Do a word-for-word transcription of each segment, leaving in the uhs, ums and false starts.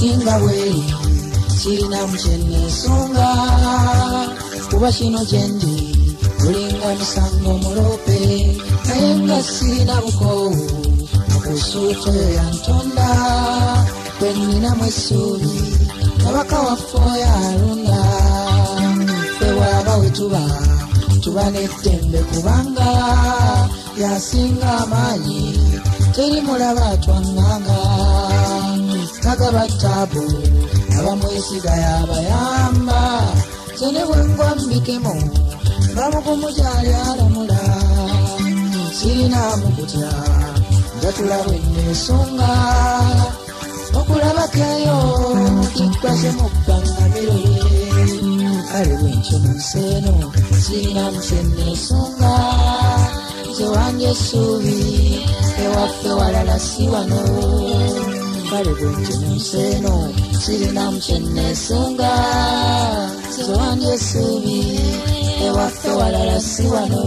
singa bweri sirina mukyenesunga kuba kino gyendi kulinga musango mulope naye nga sirina bukowu okusuuto yantonda kweninamu essuubi kabaka waffe yalunda ffe bwaba we tuba tuba n'eddembe kubanga yasinga amaanyi teri mulaba twanganga kagaba ttaabu abamwesiga yabayamba zene bwengwa mbikemo bamugumu gyali alamula sirinamu kutya njatula bwennesunga okulabakeyo kikwase mu bbangamiro kale bwenkyo mu nsi eno sirinamu kyennesunga nze wange essuubi ewaffe walala si wano kale bwenkyo mu nsi eno sirinamu kyennesunga nze wange essuubi ewaffe walala si wano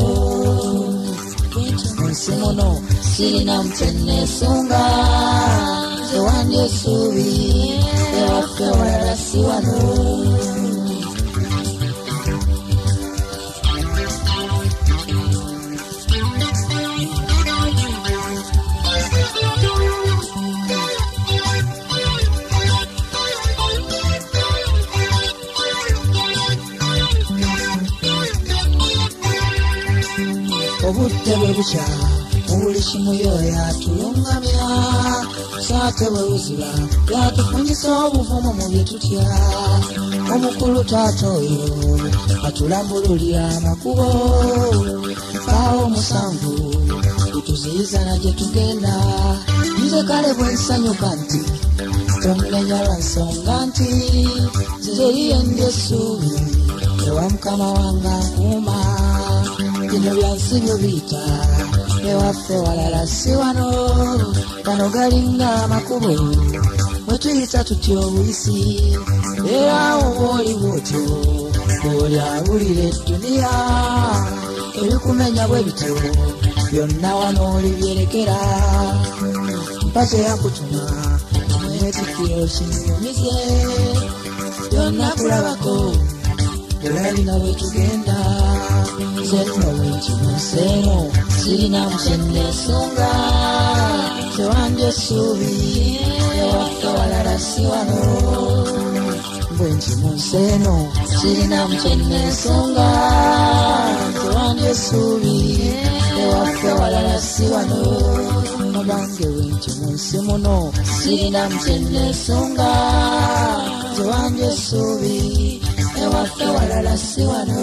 mu nsi muno sirinamu kyennesunga nze wange essuubi ewaffe walala si wano. Obudde bwe bukya buli kimu yo yatulungamya saate bwe buziba yatufungisa obuvumu mu bye tutya omukulu taata oyo atulambululira amakubo faawo omusanvu tutuziyiza na gye tugenda nze kale bwe nsanyuka nti tonenya lwa nsonga nti nze yiye ndi essuubi ewa mukama wange ankuuma bino byansi byo biyita ewaffe walala si wano gano galinga amakubo bwe tuyita tutya obuyisi era oba oli bwotyo oli awulira edduniya ebikumenya bwe bityo byonna wano olibyerekera mpate yakutuma omwetikiro kinyumize byonna kulabako olabina bwe tugenda zenno bwenkimunseeno sirinamu kyennesunga nze wange essuubi ewaffe walala si wano bwenkimunseeno sirinamu kyennesunga nze wange essuubi ewaffe walala si wano abange bwenkimunsi muno sirinamu kyennesunga nze wange essuubi ewaffe walala si wano.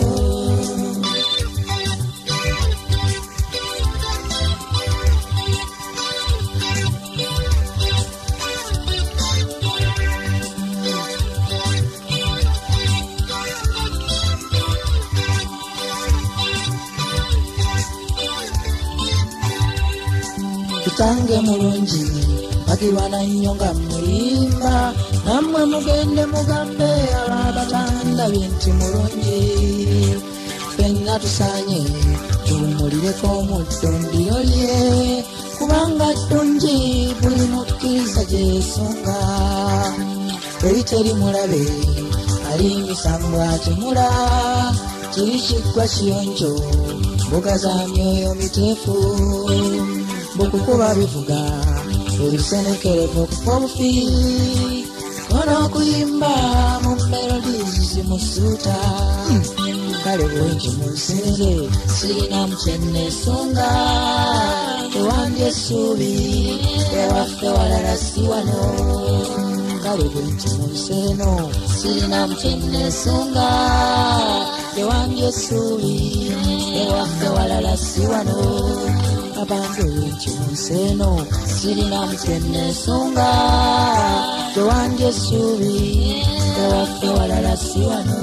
Kitange mulungi bagirwana nnyo nga muyimba nammwe mugende mugambe ababatandabye nti mulungi ffenna tusaanye tuwumulireko mu ddundiro lye kubanga ddungi buli mukkiriza gyesunga eri teri mulabe alimisambw atemula kiri kiggwa kiyonjo mbuga za myoyo miteefu bukukuba bivuga ebisenekerevu okufa obufi kono okuyimba mu melodies zimusuuta kale bwenki munsinze sirinamu kyennesunga ewange essuubi ewaffe walala si wano kale bwenki munseeno sirinamu kyennesunga ewange essuubi ewaffe walala si wano abange bwenki munseeno sirinamu kyennesunga ewange essuubi ewaffe walala si wano.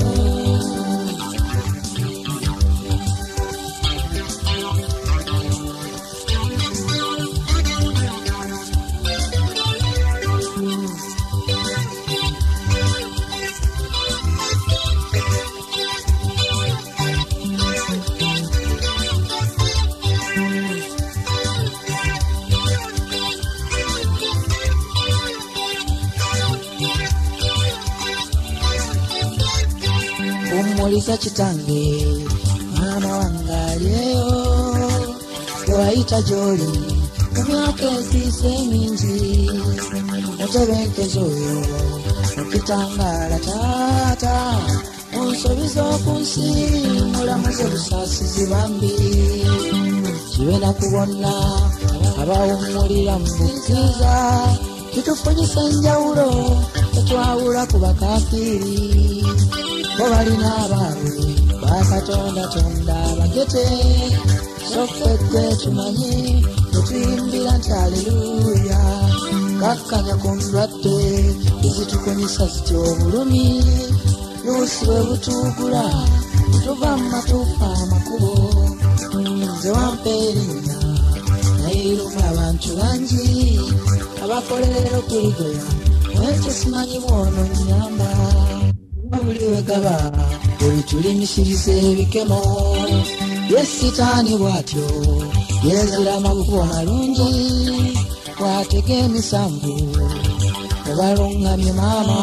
Yeah. namuliza kitange maama wange alieyo wayita gy'oli mu myaka esiise mingi mutebenkezo oyo okitangaala taata munsobiza okunsi mulamuze busaasizi bambi kibe nakubonna abawummulira mu bukkiriza kitufunyisa enjawulo tetwawula ku bakafiiri bo balina abaabwe bakatondatonda abagete sofedde tumanyi tetuyimbira nti aleluya kakkanya ku ndwadde ezitukunyisa zitya obulumi luusi bwe butuugula tuva mu matuufu amakubo nze wampa erinnya nairuma abantu bangi abakolerera okuligoya ekyo simanyi bwono nnyamba buli we gaba buli tulimisiriza ebikemo yesitaani bw'atyo yeezira amabugo malungi bw'atega emisanvu obalungamye maama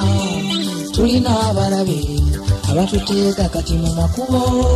tulina abalabe abatuteeka kati mu makubo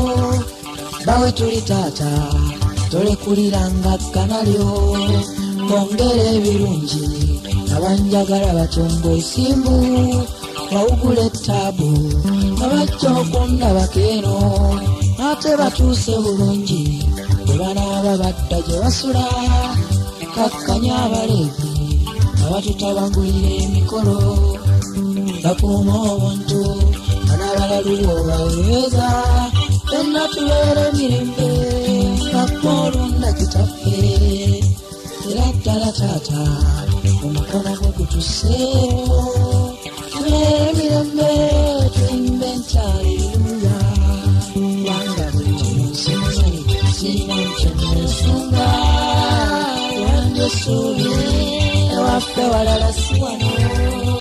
bawe tuli taata tolekuliranga kkanalyo bongera ebirungi abanjagala batomba esimbu bawugula ettaabu nga bajja okundabako eno ate batuuse bulungi bwe banaaba badda gye basula kakkanya abaleevi abatutabagulira emikolo bakuuma obuntu banaabalalulwa obaweeza fenna tubeera emirembe bakkolunda kitaffe era ddala taata omukono gwe gutusseewo tubeera emirembe tuyimbe nti aleluya kubanga buli kimunsinze sirina kyenneesunga wandye essuubi ewaffe walala si wano